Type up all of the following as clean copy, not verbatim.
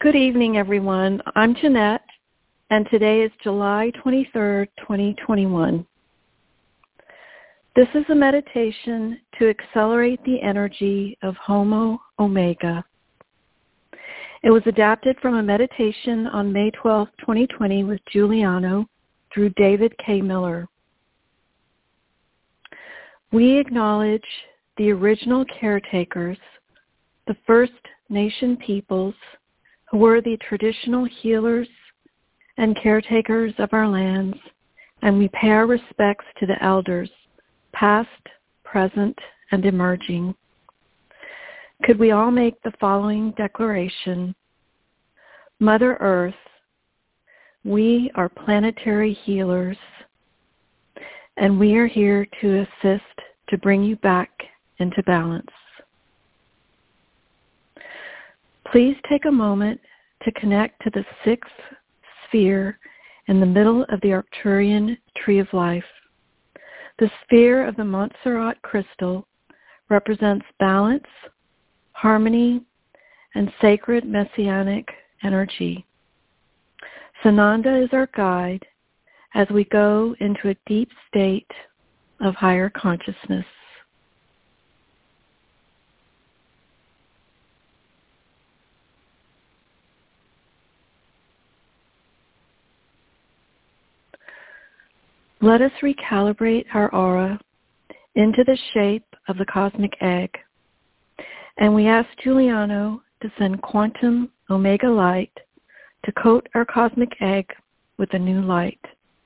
Good evening, everyone. I'm Jeanette, and today is July 23rd, 2021. This is a meditation to accelerate the energy of Homo Omega. It was adapted from a meditation on May 12, 2020 with Giuliano through David K. Miller. We acknowledge the original caretakers, the First Nation peoples, who were the traditional healers and caretakers of our lands, and we pay our respects to the elders, past, present, and emerging. Could we all make the following declaration? Mother Earth, we are planetary healers, and we are here to assist to bring you back into balance. Please take a moment to connect to the sixth sphere in the middle of the Arcturian tree of life. The sphere of the Montserrat crystal represents balance, harmony, and sacred messianic energy. Sananda is our guide as we go into a deep state of higher consciousness. Let us recalibrate our aura into the shape of the cosmic egg, and we ask Giuliano to send quantum omega light to coat our cosmic egg with a new light.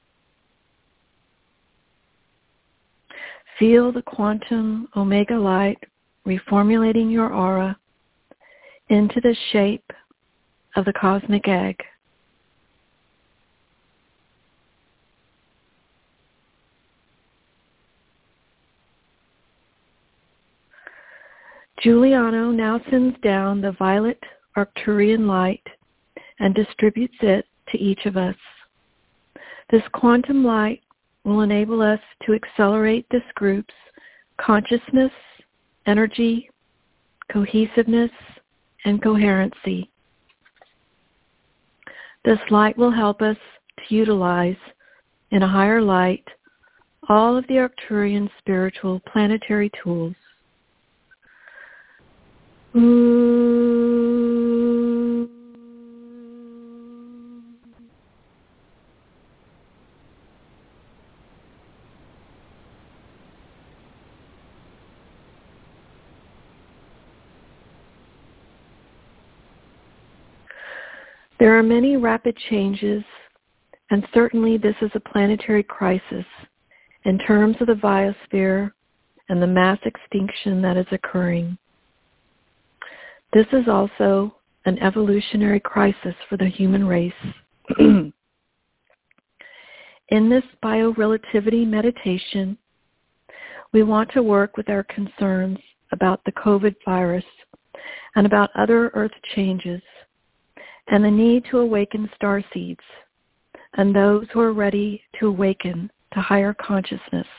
Feel the quantum omega light reformulating your aura into the shape of the cosmic egg. Giuliano now sends down the violet Arcturian light and distributes it to each of us. This quantum light will enable us to accelerate this group's consciousness, energy, cohesiveness, and coherency. This light will help us to utilize, in a higher light, all of the Arcturian spiritual planetary tools. There are many rapid changes, and certainly this is a planetary crisis in terms of the biosphere and the mass extinction that is occurring. This is also an evolutionary crisis for the human race. In this biorelativity meditation, we want to work with our concerns about the COVID virus and about other earth changes and the need to awaken starseeds and those who are ready to awaken to higher consciousness.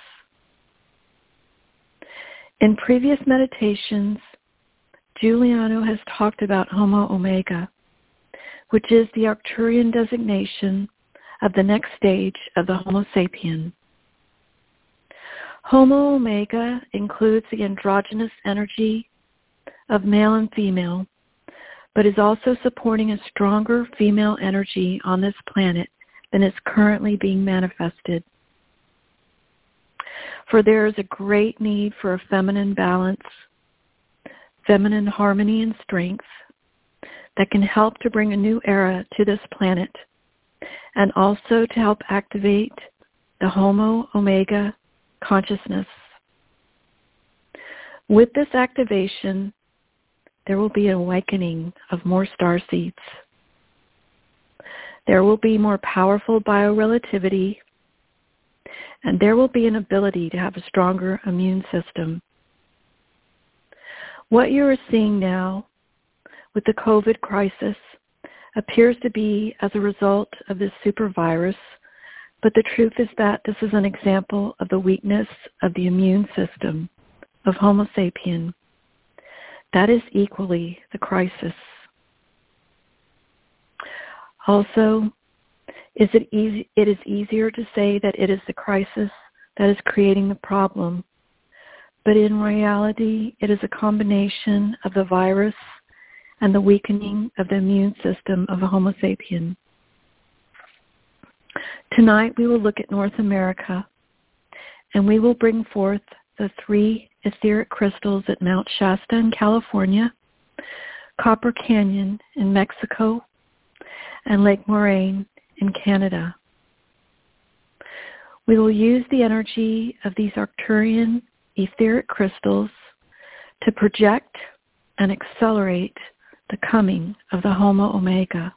In previous meditations, Giuliano has talked about Homo Omega, which is the Arcturian designation of the next stage of the Homo sapien. Homo Omega includes the androgynous energy of male and female, but is also supporting a stronger female energy on this planet than is currently being manifested. For there is a great need for a feminine balance, feminine harmony and strength that can help to bring a new era to this planet and also to help activate the Homo Omega consciousness. With this activation, there will be an awakening of more starseeds. There will be more powerful biorelativity, and there will be an ability to have a stronger immune system. What you are seeing now with the COVID crisis appears to be as a result of this super virus, but the truth is that this is an example of the weakness of the immune system of Homo sapien. That is equally the crisis. Also, it is easier to say that it is the crisis that is creating the problem, but in reality, it is a combination of the virus and the weakening of the immune system of Homo sapien. Tonight, we will look at North America, and we will bring forth the 3 etheric crystals at Mount Shasta in California, Copper Canyon in Mexico, and Lake Moraine in Canada. We will use the energy of these Arcturian etheric crystals to project and accelerate the coming of the Homo Omega.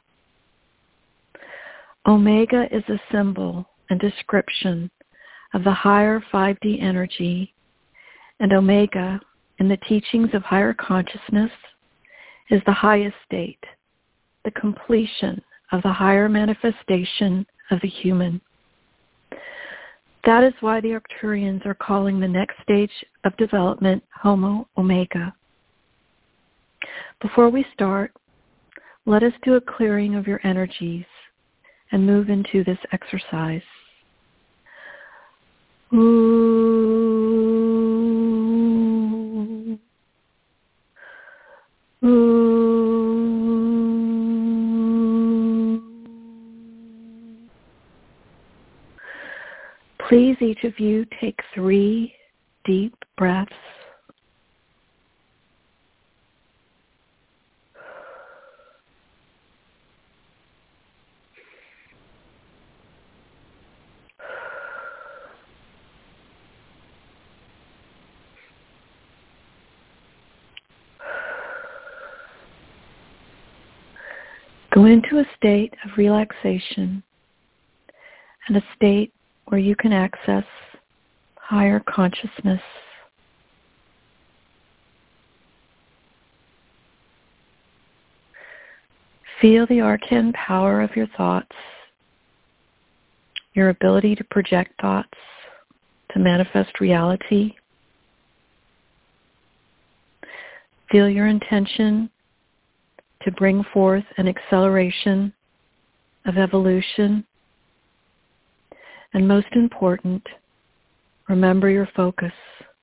Omega is a symbol and description of the higher 5D energy, and Omega, in the teachings of higher consciousness, is the highest state, the completion of the higher manifestation of the human. That is why the Arcturians are calling the next stage of development Homo Omega. Before we start, let us do a clearing of your energies and move into this exercise. Ooh. Ooh. Please, each of you, take 3 deep breaths. Go into a state of relaxation and a state where you can access higher consciousness. Feel the arcane power of your thoughts, your ability to project thoughts, to manifest reality. Feel your intention to bring forth an acceleration of evolution. And most important, remember your focus.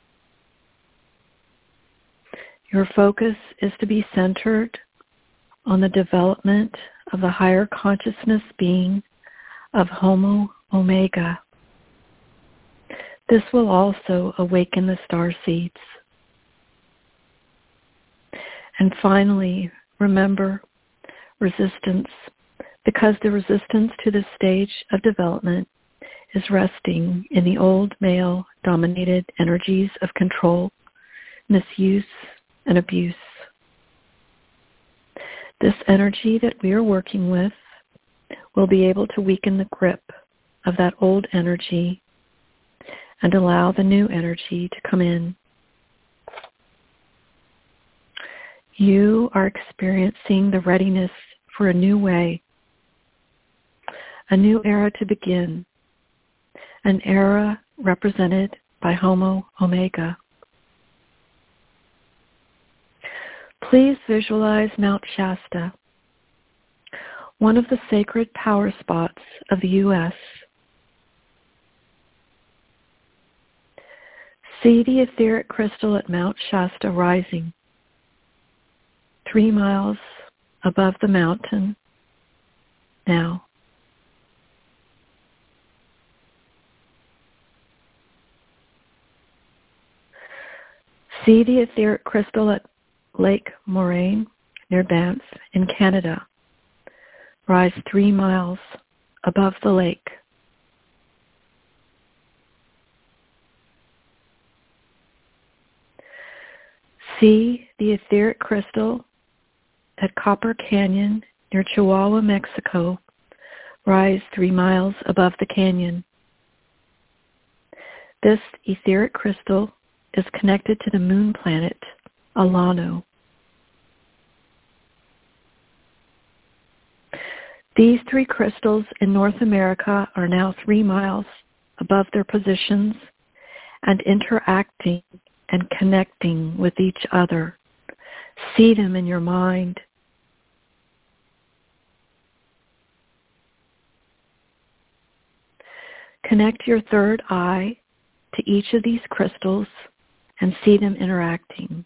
Your focus is to be centered on the development of the higher consciousness being of Homo Omega. This will also awaken the star seeds. And finally, remember resistance, because the resistance to this stage of development is resting in the old male-dominated energies of control, misuse, and abuse. This energy that we are working with will be able to weaken the grip of that old energy and allow the new energy to come in. You are experiencing the readiness for a new way, a new era to begin, an era represented by Homo Omega. Please visualize Mount Shasta, one of the sacred power spots of the U.S. See the etheric crystal at Mount Shasta rising 3 miles above the mountain now. See the etheric crystal at Lake Moraine near Banff in Canada rise 3 miles above the lake. See the etheric crystal at Copper Canyon near Chihuahua, Mexico rise 3 miles above the canyon. This etheric crystal is connected to the moon planet, Alano. These 3 crystals in North America are now 3 miles above their positions and interacting and connecting with each other. See them in your mind. connect your third eye to each of these crystals and see them interacting.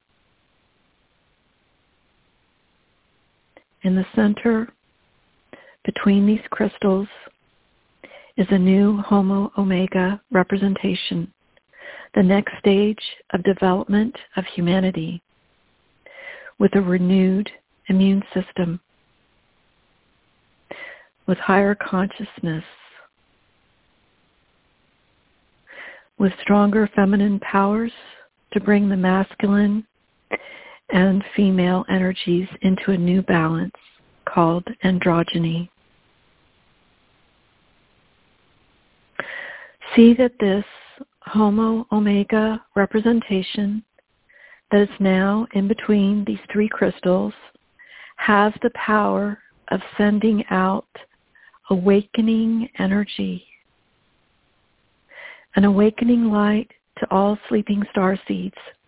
In the center, between these crystals, is a new Homo Omega representation, the next stage of development of humanity, with a renewed immune system, with higher consciousness, with stronger feminine powers to bring the masculine and female energies into a new balance called androgyny. See that this Homo Omega representation that is now in between these three crystals has the power of sending out awakening energy, an awakening light to all sleeping starseeds.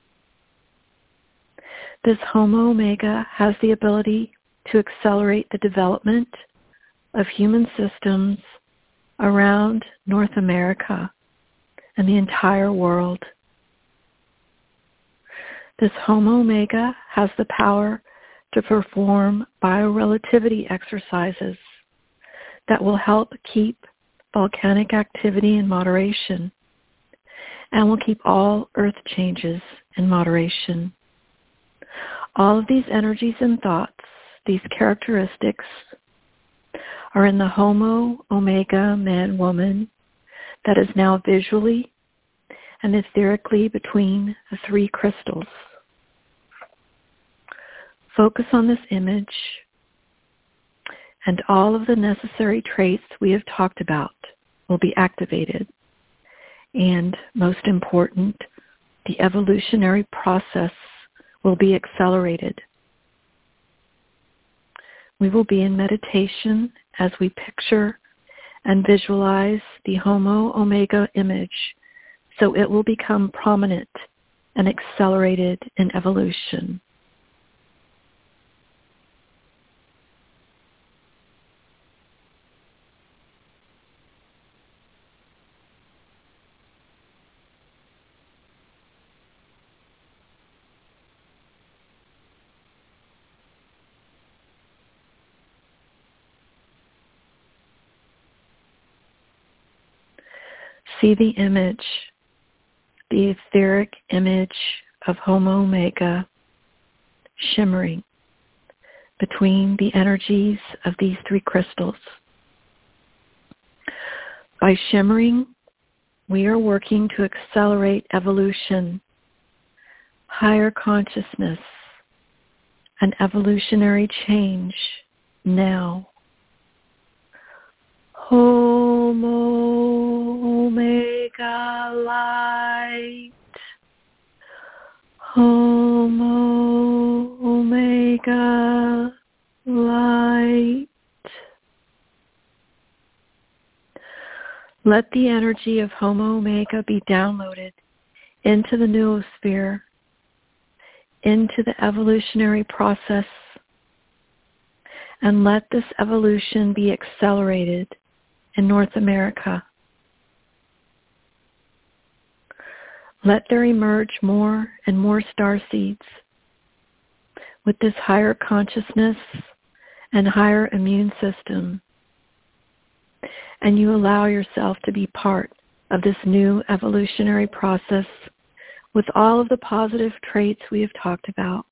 This Homo Omega has the ability to accelerate the development of human systems around North America and the entire world. This Homo Omega has the power to perform biorelativity exercises that will help keep volcanic activity in moderation and will keep all earth changes in moderation. All of these energies and thoughts, these characteristics, are in the Homo Omega man-woman that is now visually and etherically between the three crystals. Focus on this image, and all of the necessary traits we have talked about will be activated. And most important, the evolutionary process will be accelerated. We will be in meditation as we picture and visualize the Homo Omega image so it will become prominent and accelerated in evolution. See the image, the etheric image of Homo Omega shimmering between the energies of these three crystals. By shimmering, we are working to accelerate evolution, higher consciousness, and evolutionary change now. Homo Omega light. Homo Omega light. Let the energy of Homo Omega be downloaded into the noosphere, into the evolutionary process, and let this evolution be accelerated in North America. Let there emerge more and more starseeds with this higher consciousness and higher immune system. And you allow yourself to be part of this new evolutionary process with all of the positive traits we have talked about.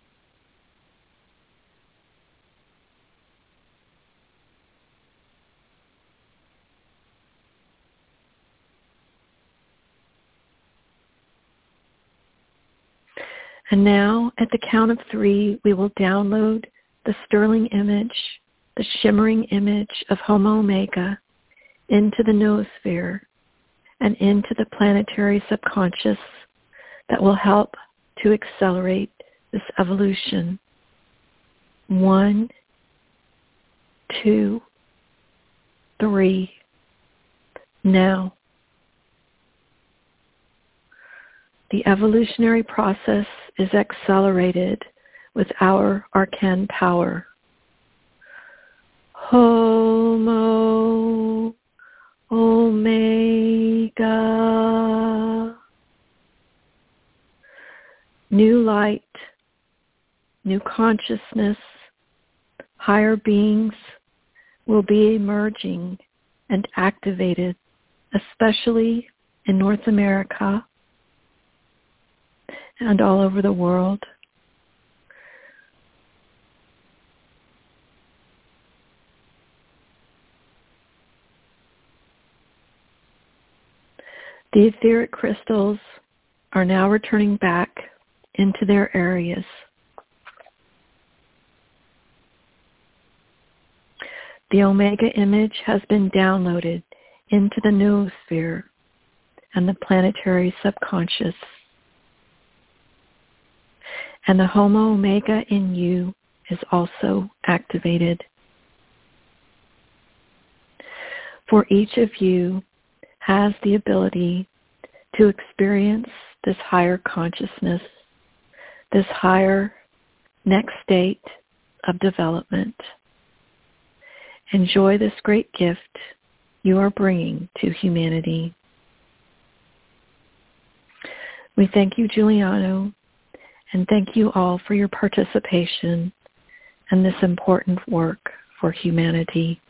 And now, at the count of 3, we will download the sterling image, the shimmering image of Homo Omega into the noosphere and into the planetary subconscious that will help to accelerate this evolution. 1, 2, 3. Now. The evolutionary process is accelerated with our arcane power. Homo Omega. New light, new consciousness, higher beings will be emerging and activated, especially in North America and all over the world. The etheric crystals are now returning back into their areas. The Omega image has been downloaded into the noosphere and the planetary subconscious. And the Homo Omega in you is also activated. For each of you has the ability to experience this higher consciousness, this higher next state of development. Enjoy this great gift you are bringing to humanity. We thank you, Giuliano, and thank you all for your participation in this important work for humanity.